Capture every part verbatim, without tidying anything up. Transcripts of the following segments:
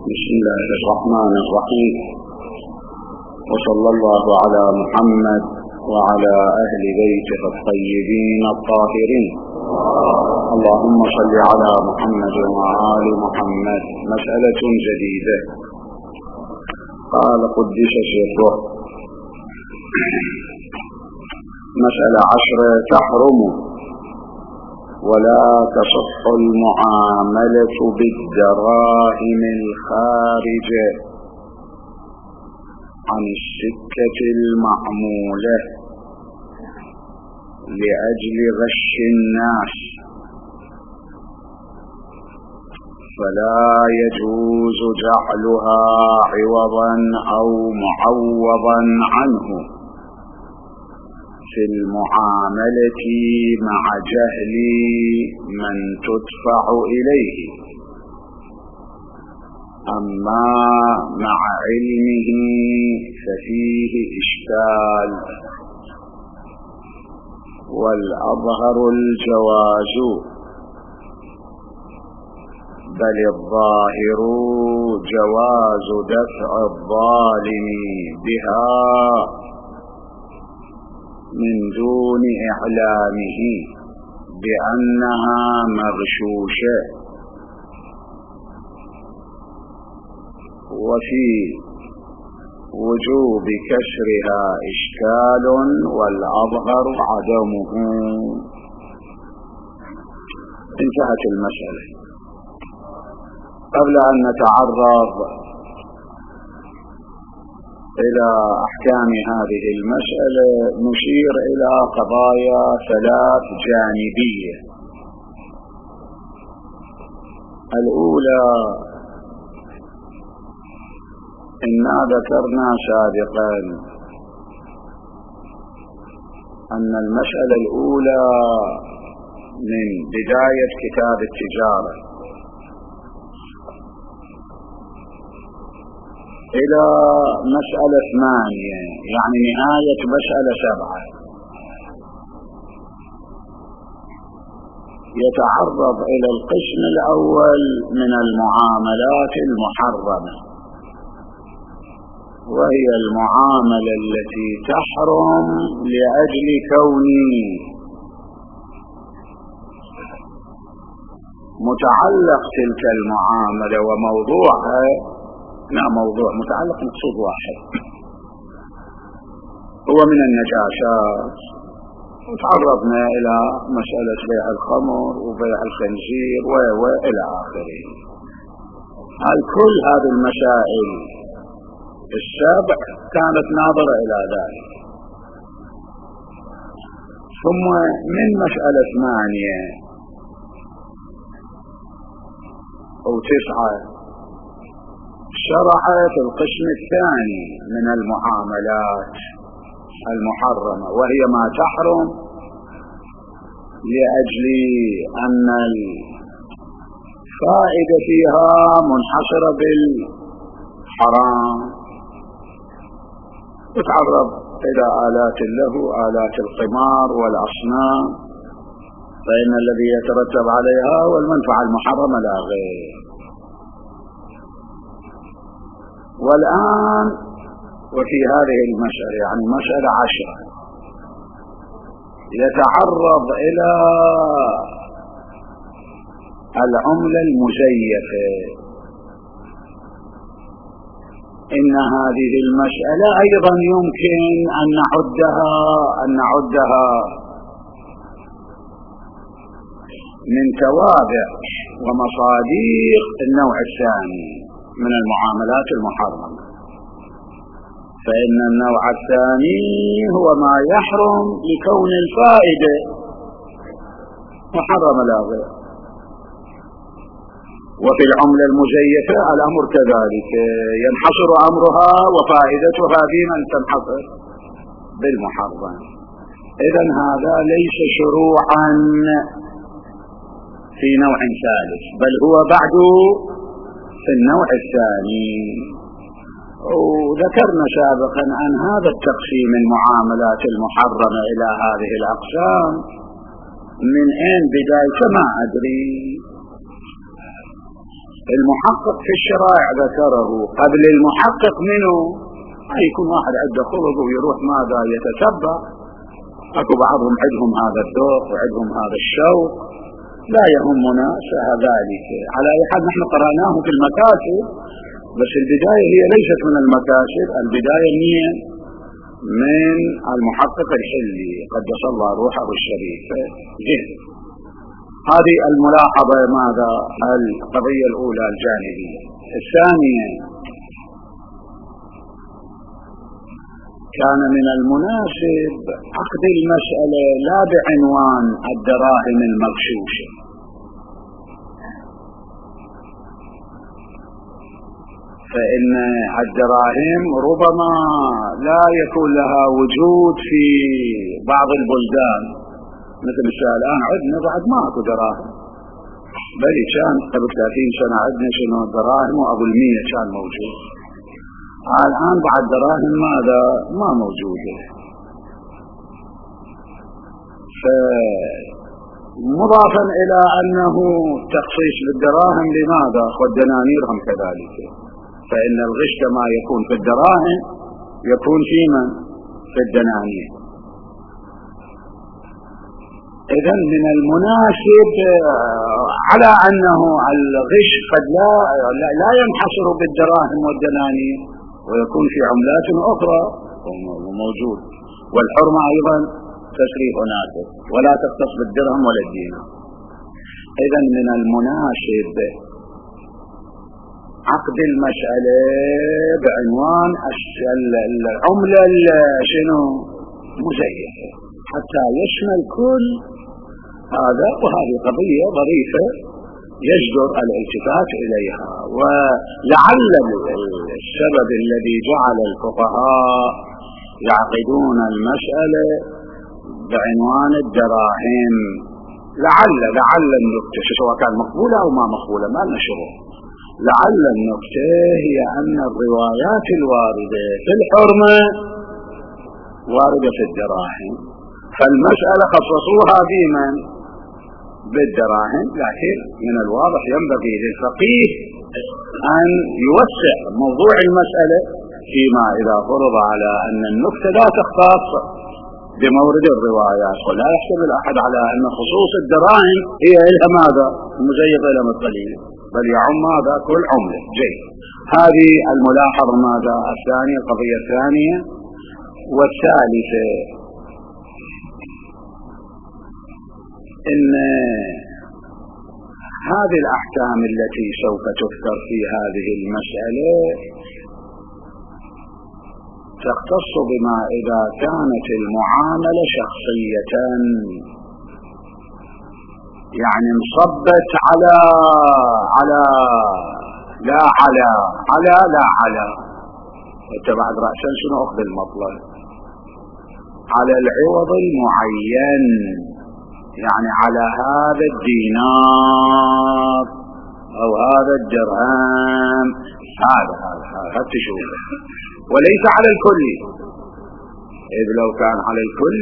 بسم الله الرحمن الرحيم، وصلى الله على محمد وعلى أهل بيته الطيبين الطاهرين. اللهم صل على محمد وآل محمد. مسألة جديدة. قال قدس سره: مسألة عشرة: تحرم ولا تصح المعاملة بالدراهم الخارجة عن السكة المعمولة لأجل غش الناس، فلا يجوز جعلها عوضا أو معوضا عنه في المعاملة مع جهل من تدفع إليه. أما مع علمه ففيه إشكال، والأظهر الجواز، بل الظاهر جواز دفع الظالم بها من دون إعلامه بأنها مغشوشة. وفي وجوب كسرها إشكال، والأظهر عدمه. انتهت المسألة. قبل أن نتعرض إلى أحكام هذه المسألة نشير إلى قضايا ثلاث جانبية. الأولى: إنا ذكرنا سابقا أن المسألة الأولى من بداية كتاب التجارة إلى مسألة ثمانية، يعني نهاية مسألة سبعة، يتعرض إلى القسم الأول من المعاملات المحرمة، وهي المعاملة التي تحرم لأجل كون متعلق تلك المعاملة وموضوعها، لا موضوع متعلق مقصود واحد هو من النجاشات. وتعرضنا إلى مسألة بيع الخمر وبيع الخنزير وإلى آخره. هل كل هذه المسائل السابع كانت ناظرة إلى ذلك. ثم من مسألة ثمانية أو تسعة شرعت القسم الثاني من المعاملات المحرمة، وهي ما تحرم لأجل أن الفائدة فيها منحصرة بالحرام، تتعرض إلى آلات له، آلات القمار والأصنام، فإن الذي يترتب عليها والمنفعة المحرمة لا غير. والآن وفي هذه المسألة، يعني مسألة عشرة، يتعرض إلى العملة المزيفة. إن هذه المسألة أيضا يمكن أن نعدها أن نعدها من توابع ومصادر النوع الثاني من المعاملات المحرمة. فإن النوع الثاني هو ما يحرم لكون الفائدة محرمة لا غير. وفي العملة المزيفة الأمر كذلك، ينحصر أمرها وفائدتها بمن تنحصر بالمحرم. إذن هذا ليس شروعا في نوع ثالث، بل هو بعد في النوع الثاني. وذكرنا سابقا أن هذا التقسيم المعاملات المحرمة إلى هذه الأقسام من أين بداية ما أدري، المحقق في الشرائع ذكره. قبل المحقق منه يكون واحد عنده خلق ويروح ماذا يتتبع. اكو بعضهم عندهم هذا الذوق وعندهم هذا الشوق، لا يهمنا ذلك. على اي حال نحن قرأناه في المكاسب، بس البداية هي ليست من المكاسب، البداية هي من المحقق الحلي قدس الله روحه الشريفة. هذه الملاحظة ماذا القضية الأولى الجانبية. الثانية، كان من المناسب عقد المسألة لا بعنوان الدراهم المغشوشة، فإن الدراهم ربما لا يكون لها وجود في بعض البلدان، مثل الآن عندنا بعد ما أكو دراهم، بل كان قبل ثلاثين سنة عندنا شنو دراهم وأبو المية كان موجود. الآن بعد دراهم ماذا ما موجودة. فمضافا إلى أنه تخصيص بالدراهم لماذا والدنانير هم كذلك، فإن الغش كما يكون في الدراهم يكون في من في الدنانير. إذن من المناسب على أنه الغش قد لا, لا ينحصر بالدراهم والدنانير ويكون في عملات أخرى موجود، والحرمة أيضا تشريف ناسب ولا تختص بالدرهم ولا الدينار. إذن من المناسب عقد المسألة بعنوان العملة شنو مزيفة حتى يشمل كل هذا، وهذه قضية ظريفة يجدر الالتفات إليها. ولعل السبب الذي جعل الفقهاء يعقدون المسألة بعنوان الدراهم، لعل لعل النكتة سواء كان مقبولة أو ما مقبولة ما نشره، لعل النكتة هي أن الروايات الواردة في الحرمة واردة في الدراهم، فالمسألة خصصوها بمن بالدراهم، لكن من الواضح ينبغي للفقيه أن يوسع موضوع المسألة فيما إذا فرض على أن النكتة لا تختص بمورد الروايات، ولا يحسب الأحد على أن خصوص الدراهم هي إلها ماذا مزيفة لما القليل، بل يعم ماذا كل عملة. جيد، هذه الملاحظة ماذا الثانية القضية الثانية. والثالثة إن هذه الأحكام التي سوف تذكر في هذه المسألة تختص بما إذا كانت المعاملة شخصية، يعني انصبت على على لا على على لا على انت بعد رأسا شنو أخذ المطلب على العوض المعين، يعني على هذا الدينار أو هذا الدرهم، هذا هذا هذا تشوفه، وليس على الكل. إذ لو كان على الكل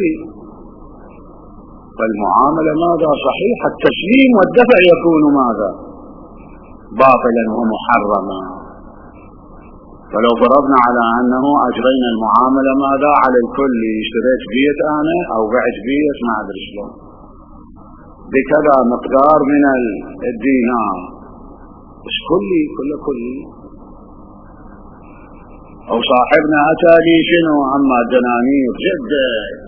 فالمعاملة ماذا صحيحة، التسليم والدفع يكون ماذا باطلا ومحرما. فلو فرضنا على أنه أجرينا المعاملة ماذا على الكل، اشتريت بيت أنا أو بعت بيت ما أدري شلون بكذا مقدار من الدينار، بس كلي كل كلي، أو صاحبنا أتى لي شنو أما الدنانير جدا،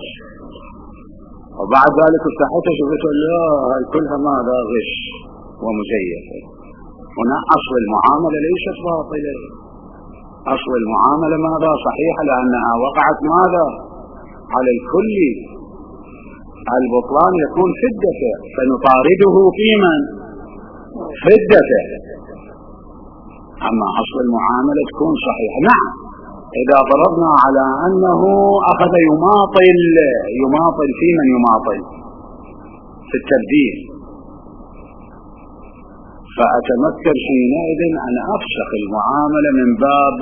وبعد ذلك استحيت شفت لا هاي كلها ماذا غش ومزيفة. هنا أصل المعاملة ليست باطلة، أصل المعاملة ماذا صحيحة، لأنها وقعت ماذا على الكل. البطلان يكون في الدفع فنطارده في من في الدفع، أما أصل المعاملة تكون صحيحة. نعم، إذا فرضنا على أنه أخذ يماطل يماطل في من يماطل في التبديل، فأتمكن حينئذ أن أفسخ المعاملة من باب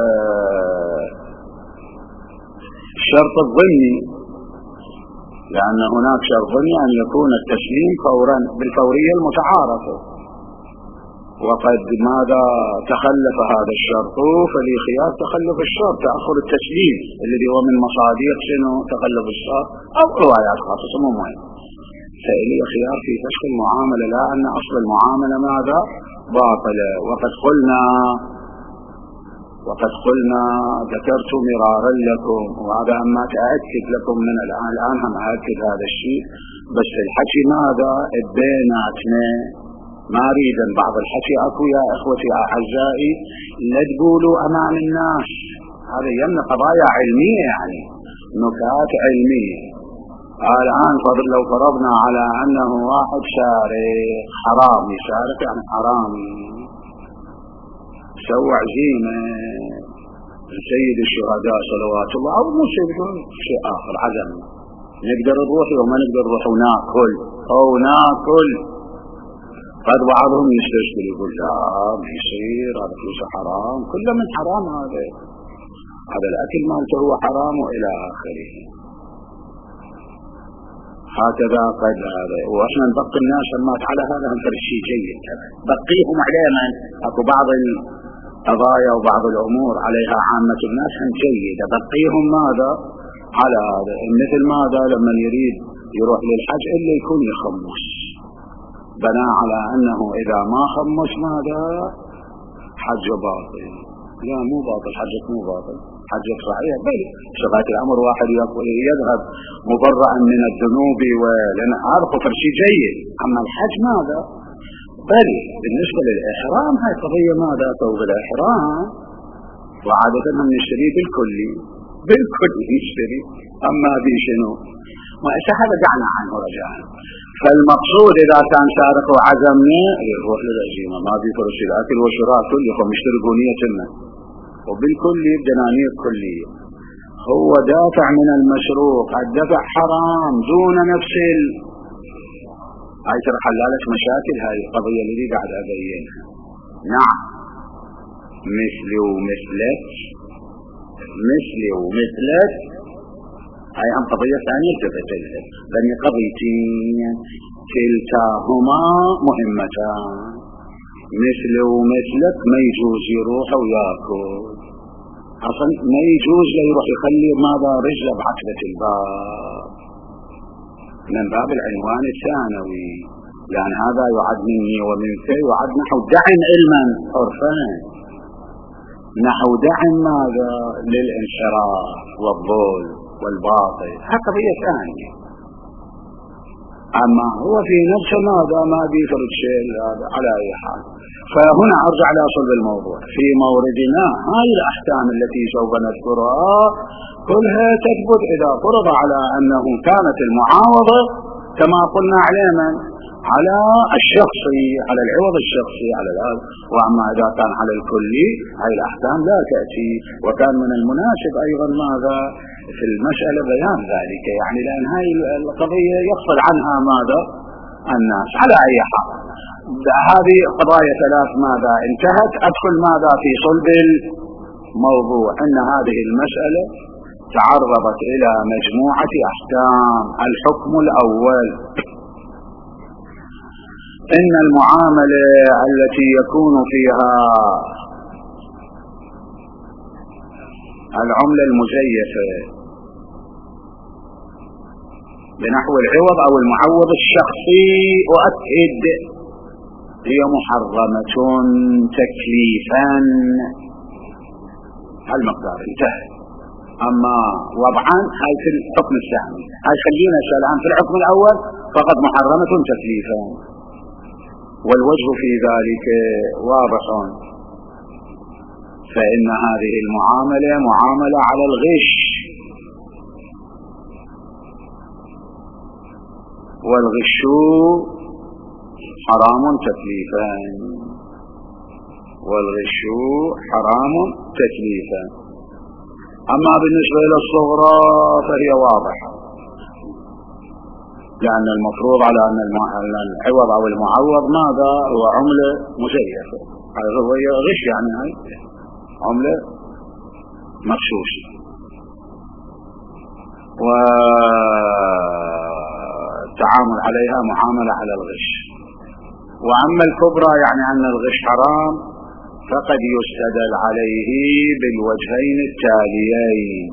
الشرط الضمني، لأن هناك شرط ضمني أن يكون التسليم فورا بالفورية المتعارفة، وقد ماذا تخلف هذا الشرط فلي خيار تخلف الشرط، تأخر التسليم الذي هو من مصادر شنو تخلف الشرط أو روايات خاصة مو مهم. فإلي خيار في فسخ المعاملة، لا أن أصل المعاملة ماذا باطلة. وقد قلنا وقد قلنا ذكرت مرارا لكم، وهذا أما تأكد لكم من الآن الآن هم أأكد هذا الشيء، بس الحكي ماذا بيناتنا ما أريد بعض الحكي أكو يا إخوتي أعزائي لا تقولوا أمام الناس، هذا يمنع قضايا علمية يعني نكات علمية. الآن فضل لو فرضنا على أنه واحد سارق حرام، يسارق يعني حرام، سوى عزيمة سيد الشهداء صلوات الله أو مو شيء آخر عزم، نقدر نروح وما نقدر نروح وناكل أو ناكل. قد بعضهم يستشكل يقول لا ما يصير هذا فلوسه حرام، كله من حرام، هذا هذا الأكل مالته هو حرام وإلى آخره. هكذا قد هذا، وإحنا نبقي الناس ما على هذا هم شيء جيد، بقيهم علينا أكو بعض القضايا وبعض الأمور عليها عامة الناس هم جيدة، بقيهم ماذا على هذا. مثل ماذا لما يريد يروح للحج إلا يكون يخمس، بناء على أنه إذا ما خمس ماذا حج باطل. لا مو باطل، حجك مو باطل، حجك صحيح، بل شغاية الأمر واحد يذهب مبرعا من الذنوب، ولأن هذا خطر شيء جيد. أما الحج ماذا بل بالنسبة للإحرام هاي قضية ماذا ثوب الإحرام وعادة من نشتري بالكلي بالكلي نشتري، أما بشنو ما هذا دعنا عنه رجعنا. فالمقصود إذا كان سارق وعزمنا يروح للعزيمة، ما بيفرش الأكل والشراء كلهم يشتركوا نيتنا، وبالكلي بدنانير كلية. هو دافع من المشروع، الدفع حرام دون نفس ال... هاي ترى حلالك مشاكل هاي القضية اللي قاعد أبينها. نعم مثلي ومثلك، مثلي ومثلك هاي هم قضية ثانية تفتلها، لأن قضيتين كلتاهما مهمتان. مثلي ومثلك ما يجوز يروح وياكل، أصلا ما يجوز لا يروح يخلي ماذا رجله بعتبة الباب من باب العنوان الثانوي، لأن هذا يعد مني ومنك يعد نحو دعم علما عرفان، نحو دعم ماذا للانحراف والضل والباطل، هذا قضية ثانية. أما هو في نفسه ماذا ما بيفرد شيء على أي حال. فهنا أرجع إلى صلب الموضوع في موردنا. هاي الأحكام التي سوف نذكرها كلها تثبت إذا فرض على أنه كانت المعاوضة كما قلنا على من؟ على الشخصي، على العوض الشخصي على الأرض. وأما إذا كان على الكلي هاي الأحكام لا تأتي. وكان من المناسب أيضا ماذا في المسألة بيان ذلك، يعني لأن هاي القضية يغفل عنها ماذا الناس على أي حال. هذه قضايا ثلاث ماذا انتهت. أدخل ماذا في صلب الموضوع، أن هذه المسألة تعرضت إلى مجموعة أحكام. الحكم الأول إن المعاملة التي يكون فيها العملة المزيفة بنحو العوض أو المعوض الشخصي، أؤكد هي محرمة تكليفا. هالمقدار انتهى. أما وضعا هاي في الحكم الثاني، هاي خلينا الآن في الحكم الأول فقد محرمة تكليفا. والوجه في ذلك واضح، فإن هذه المعاملة معاملة على الغش، والغش حرام تكليفا، والغش حرام تكليفا. أما بالنسبة إلى الصغرى فهي واضحة، لأن المفروض على أن العوض أو المعوض ماذا هو عملة مزيفة، هذا هو غش، يعني هاي عملة مغشوشة. والتعامل عليها معاملة على الغش. وأما الكبرى يعني أن الغش حرام فقد يستدل عليه بالوجهين التاليين.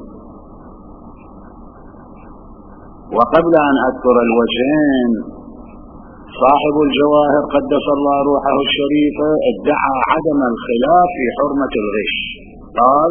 وقبل أن أذكر الوجهين، صاحب الجواهر قدس الله روحه الشريفة ادعى عدم الخلاف في حرمة الغش. قال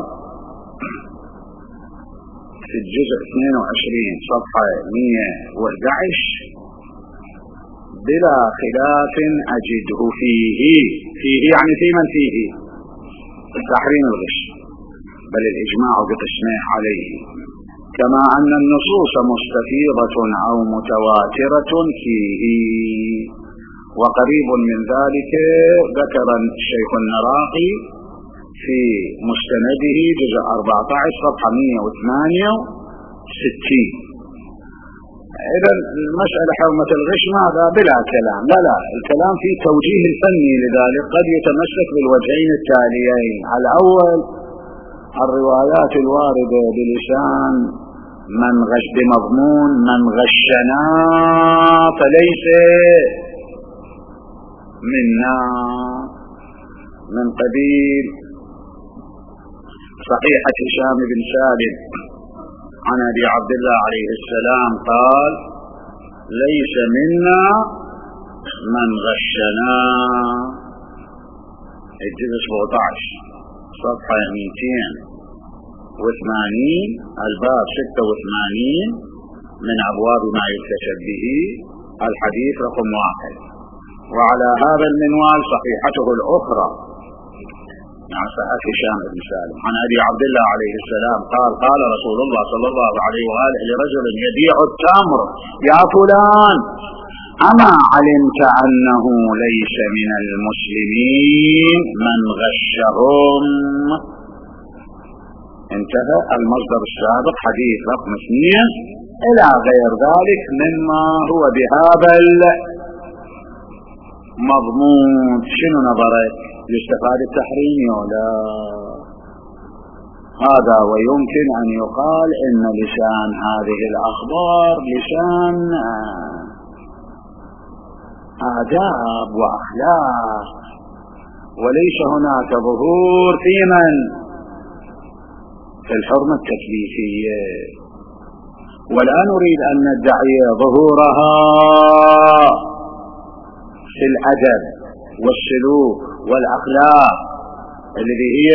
في الجزء اثنين وعشرين صفحة مئة وأحد عشر: بلا خلاف أجده فيه، فيه يعني في من فيه تحريم الغش، بل الإجماع بقسمه عليه، كما أن النصوص مستفيضة أو متواترة فيه. وقريب من ذلك ذكر الشيخ النراقي في مستنده جزء أربعة عشر صفحة مئة وثمانية وستين. إذا المسألة حرمة الغش ماذا؟ بلا كلام. لا لا الكلام في توجيه الفني، لذلك قد يتمسك بالوجهين التاليين: الأول الروايات الواردة بلسان من غش بمضمون من غشنا فليس منا، من قبيل صحيحة هشام بن سالم عن أبي عبد الله عليه السلام قال: ليس منا من غشنا. الجزء سبعة عشر صفحة مئتين وثمانين الباب ستة وثمانين من أبواب ما يكتشف به، الحديث رقم واحد. وعلى هذا المنوال صحيحته الأخرى عن صحيح هشام بن سالم عن أبي عبد الله عليه السلام قال: قال رسول الله صلى الله عليه وآله لرجل يبيع التمر: يا فلان، أما علمت أنه ليس من المسلمين من غشهم؟ انتهى المصدر السابق حديث رقم اثنين إلى غير ذلك مما هو بهذا المضمون. شنو نظرك؟ يستفاد التحريم ولا هذا؟ ويمكن أن يقال إن لسان هذه الأخبار لسان آداب وأخلاق، وليس هناك ظهور في من في الحرمة التكليفية. ولا نريد أن ندعي ظهورها في الأدب والسلوك والأخلاق التي هي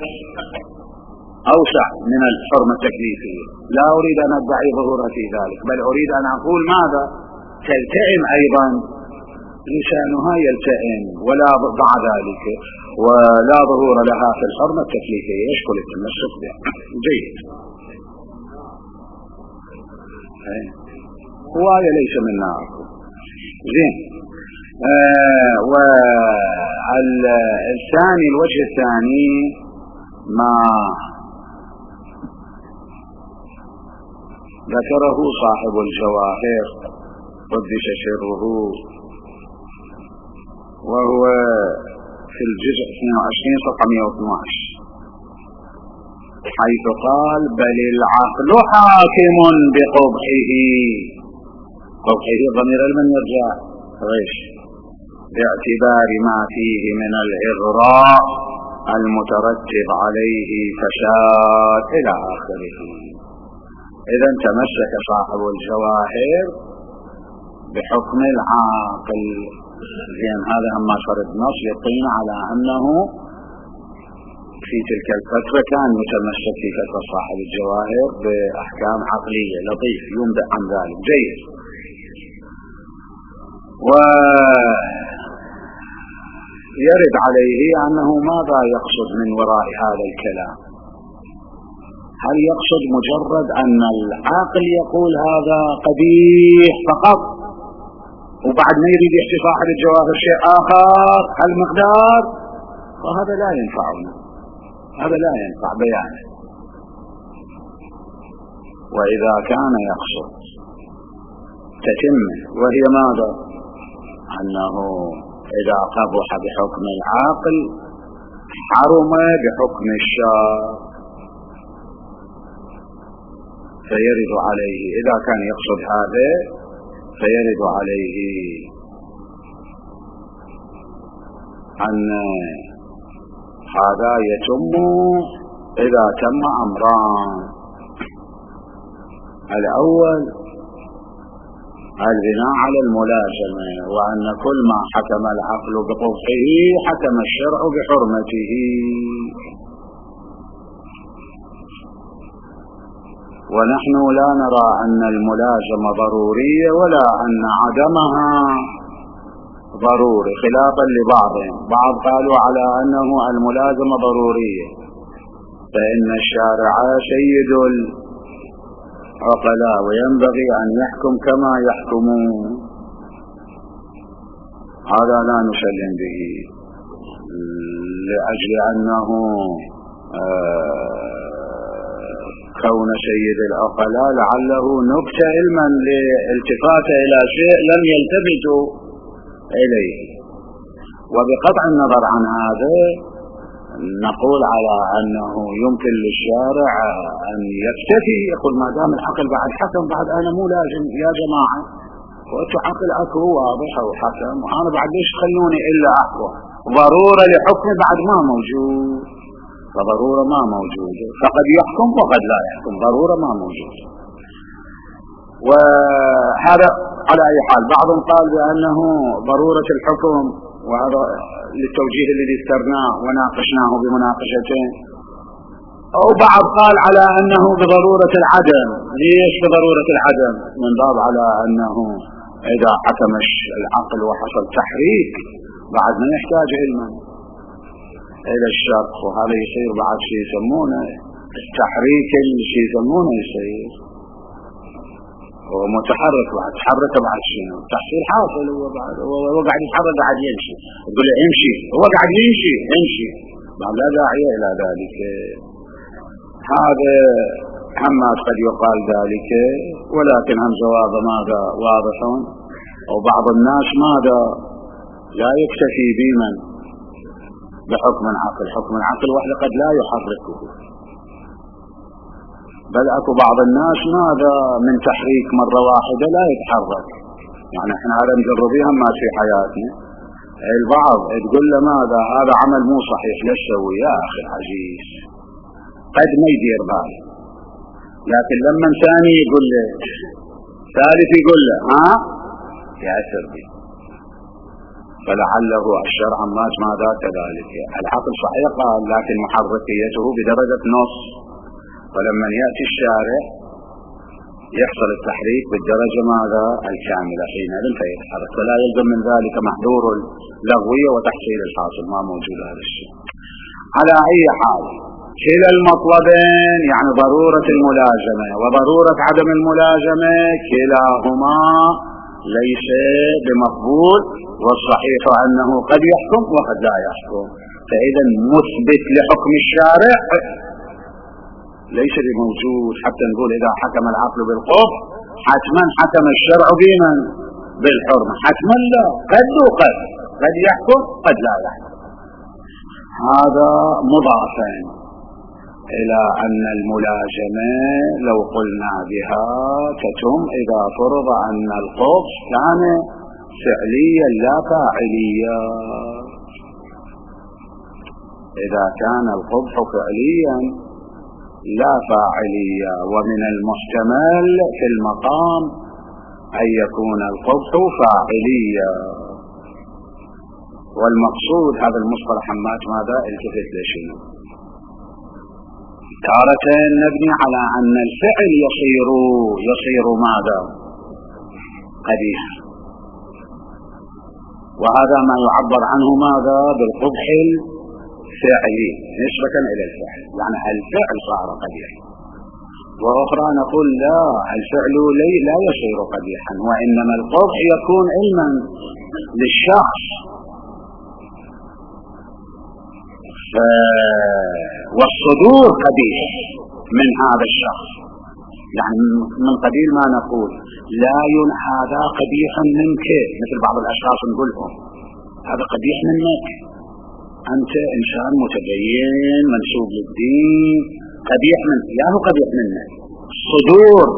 أوسع من الحرمة التكليفية. لا أريد أن أدعي ظهورها في ذلك، بل أريد أن أقول ماذا؟ تلتئم أيضا لسانها، يلتئم ولا ضع ذلك، ولا ظهور لها في الحرمة التكليفية. يشكل التمسك به. جيد. هواية ليس منا. زين. آه والثاني الوجه الثاني ما ذكره صاحب الجواهر قدس سره، وهو في الجزء اثنين وعشرين صفحة مئة واثني عشر، حيث قال: بل العقل حاكم بقبحه. قبحه ضمير المن يرجع غش، باعتبار ما فيه من الإغراء المترتب عليه فساد إلى آخره. إذا تمسك صاحب الجواهر بحكم العاقل. زين، هذا أما فرد نص يقين على أنه في تلك الفترة كان متمسك في فترة صاحب الجواهر بأحكام عقلية. لطيف، ينبئ عن ذلك. جيد. ويرد عليه أنه ماذا يقصد من وراء هذا الكلام؟ هل يقصد مجرد أن العاقل يقول هذا قبيح فقط، وبعد ما يريد يحكي صاحب الجواهر شيء آخر هالمقدار؟ فهذا لا ينفعنا، هذا لا ينفع بيانه. وإذا كان يقصد تتمه، وهي ماذا؟ أنه إذا قبح بحكم العاقل حرم بحكم الشرع، فيرد عليه. إذا كان يقصد هذا فيرد عليه أن هذا يتم إذا تم أمران: الأول البناء على الملازمة، وأن كل ما حكم العقل بقبحه حكم الشرع بحرمته. ونحن لا نرى أن الملازمة ضرورية ولا أن عدمها ضروري، خلافا لبعضهم. بعض قالوا على أنه الملازمة ضرورية، فإن الشارع سيد العقلاء وينبغي أن يحكم كما يحكمون. هذا لا نسلم به، لأجل أنه كون سيد العقلاء لعله نكتة علما لالتفاته إلى شيء لم يلتفتوا إليه. وبقطع النظر عن هذا نقول على أنه يمكن للشارع أن يكتفي، يقول ما دام العقل بعد حكم بعد أنا مو لازم يا جماعة، وأنتوا عقل أكو واضح وحكم وأنا بعد ليش تخلوني إلا أحكم؟ ضرورة لحكم بعد ما موجود، فضرورة ما موجودة، فقد يحكم وقد لا يحكم، ضرورة ما موجودة. وهذا على أي حال. بعضهم قال بأنه ضرورة الحكم، وهذا للتوجيه الذي ذكرناه وناقشناه بمناقشتين. أو بعض قال على أنه بضرورة العدم. ليش بضرورة العدم؟ من باب على أنه إذا حكم العقل وحصل تحريك بعد ما يحتاج علما إلى الشرط، وهذا يصير بعد شيء يسمونه التحريك، الشيء يسمونه يصير هو متحرك، بعد تحرك بعد شنو تحصيل حاصل، هو بعد هو قاعد يتحرك قاعد يمشي، يقول له امشي هو قاعد يمشي امشي، بعد لا داعي إلى ذلك. هذا عما قد يقال ذلك، ولكن هم جواب ماذا واضح. وبعض الناس ماذا لا يكتفي بمن بحكم العقل، حكم العقل وحده قد لا يحركه، بل أكو بعض الناس ماذا من تحريك مرة واحدة لا يتحرك. يعني احنا هذا مجربيها ما في حياتنا. البعض تقول له ماذا هذا عمل مو صحيح ليش سوي يا أخي العزيز، قد ما يدير بال، لكن لما ثاني يقول له، ثالث يقول له ها يأثر به. فلعله الشرع ماذا كذلك. العقل صحيح قال، لكن محركيته بدرجة نص، ولما يأتي الشارع يحصل التحريك بالدرجة ماذا الكاملة، حينئذ فيتحرك، فلا يلزم من ذلك محظور اللغوية وتحصيل الحاصل، ما موجود هذا الشيء. على أي حال كلا المطلبين، يعني ضرورة الملازمة وضرورة عدم الملازمة، كلاهما ليس بمقبول، والصحيح أنه قد يحكم وقد لا يحكم. فإذا مثبت لحكم الشارع ليس بموجود، حتى نقول إذا حكم العقل بالقبح حتما حكم الشرع بمن بالحرمة، حتما لا، قد وقد، قد يحكم قد لا يحكم. هذا مضافا إلى أن الملازمة لو قلنا بها تتم إذا فرض أن القبح كان فعليا لا فاعليا. إذا كان القبح فعليا لا فاعليا، ومن المحتمل في المقام أن يكون القبح فاعليا. والمقصود هذا المصطلح حمات ماذا التفت لشنو؟ تارة نبني على أن الفعل يصير يصير ماذا قبيح، وهذا ما يعبر عنه ماذا بالقبح الفعلي نسبة إلى الفعل، يعني الفعل صار قبيح. وأخرى نقول لا، الفعل لا يصير قبيحا، وإنما القبح يكون علما للشخص، والصدور قبيح من هذا الشخص. يعني من قبيل ما نقول لا ين هذا قبيح منك، مثل بعض الأشخاص نقولهم هذا قبيح منك، أنت إنسان متدين منسوب للدين، قبيح منك، يا هو قبيح منك، صدور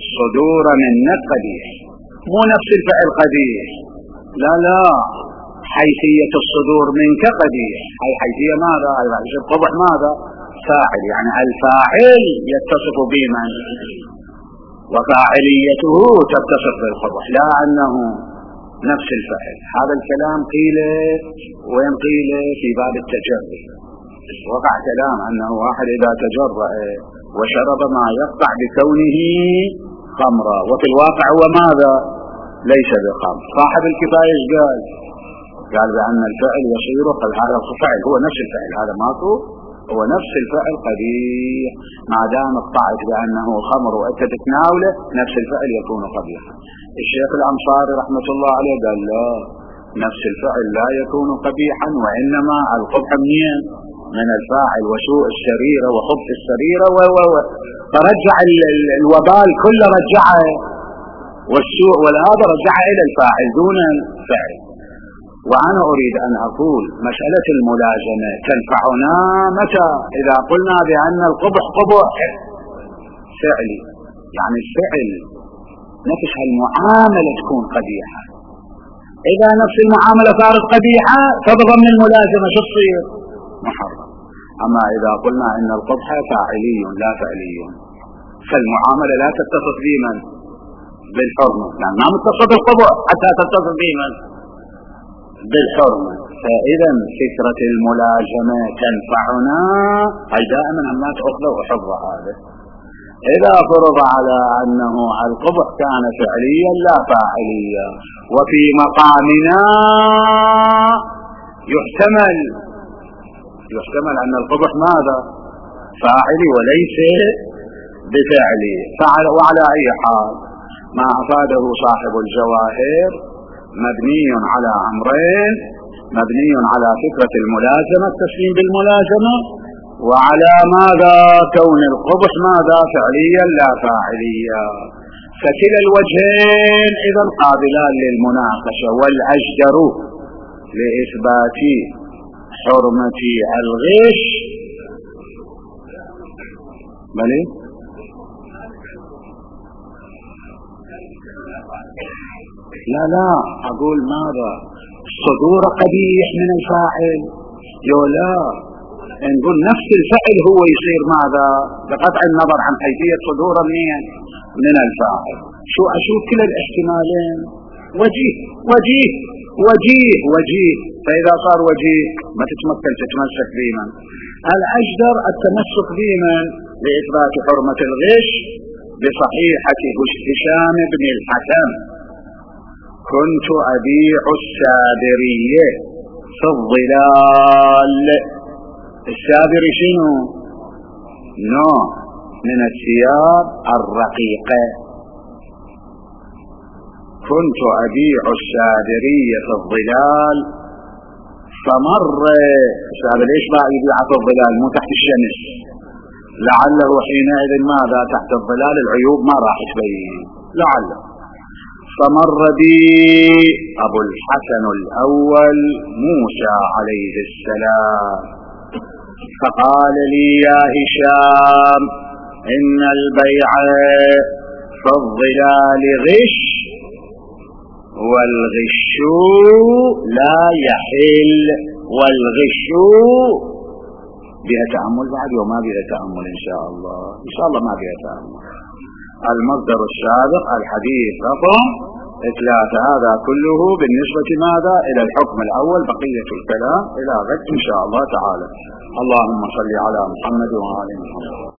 صدور منك قبيح، مو نفس الفعل قبيح، لا لا، حيثية الصدور منك قبيح، أي حيثية ماذا؟ القبح ماذا؟ فاعل، يعني الفاعل يتصف بمن وفاعليته تتصف بالقبح، لا أنه نفس الفعل. هذا الكلام قيل وين قيل؟ في باب التجري. وقع كلام أنه واحد إذا تجرأ وشرب ما يقطع بكونه خمرا، وفي الواقع هو ماذا؟ ليس بخمر. صاحب الكفاية قال قال بأن الفعل يصير هذا الفعل هو نفس الفعل، هذا ماكو، هو نفس الفعل قبيح ما دام اقطعت بأنه خمر وأنت تتناوله، نفس الفعل يكون قبيحا. الشيخ الأنصاري رحمة الله عليه قال لا، نفس الفعل لا يكون قبيحا، وإنما القبح منين؟ من الفاعل وسوء السريرة وخبث السريرة و و و فرجع الوبال كله رجعه، والسوء والهذا رجعه إلى الفاعل دون الفعل. وأنا أريد أن أقول مسألة الملازمة تنفعنا متى؟ إذا قلنا بأن القبح قبح فعلي، يعني الفعل نفس المعاملة تكون قبيحة. إذا نفس المعاملة صارت قبيحة فبضمن الملازمة شو تصير؟ محرم. أما إذا قلنا إن القبح فاعلي لا فعلي، فالمعاملة لا تتصف بمن؟ بالحرمة، يعني ما متصف بالقبح حتى تتصف بمن؟ بالحرمة. فإذا فكرة الملازمة تنفعنا، أي دائما الناس أخذوا وحفظ هذا. إذا فرض على أنه القبح كان فعليا لا فاعليا، وفي مقامنا يحتمل يحتمل أن القبح ماذا؟ فاعلي وليس بفعلي. فعل. وعلى أي حال ما أفاده صاحب الجواهر مبني على أمرين: مبني على فكرة الملازمة، التسليم بالملازمة، وعلى ماذا؟ كون القبح ماذا؟ فعليا لا فاعليا. فكلا الوجهين إذا قابلان للمناقشة، والأجدر لإثبات حرمة الغش بلي لا لا أقول ماذا؟ صدور قبيح من الفاعل يو لا، نقول نفس الفعل هو يصير ماذا؟ بقطع النظر عن حيثية صدوره منين؟ من الفاعل. شو أشوف كلا الاحتمالين وجيه وجيه وجيه وجيه. فإذا صار وجيه ما تتمكن تتمسك بمن؟ الأجدر التمسك بمن؟ لإثبات حرمة الغش بصحيحة هشام بن الحكم: كنت أبيع السابرية في الظلال. السابر شنو؟ نوع من الثياب الرقيقة. كنت أبيع السابرية في الظلال، فمر السابر ايش بقى يبيع في الظلال؟ مو تحت الشمس، لعله حينئذ ماذا؟ تحت الظلال العيوب ما راح تبين لعله. فمر بي أبو الحسن الأول موسى عليه السلام، فقال لي: يا هشام، إن البيع في الظلال غش، والغش لا يحل. والغش بها تأمل بعد وما بها تأمل إن شاء الله، إن شاء الله ما بها تأمل. المصدر السابق الحديث رقم ثلاثة، هذا كله بالنسبة ماذا؟ إلى الحكم الأول، بقية الكلام إلى غد إن شاء الله تعالى. اللهم صل على محمد وعلى محمد.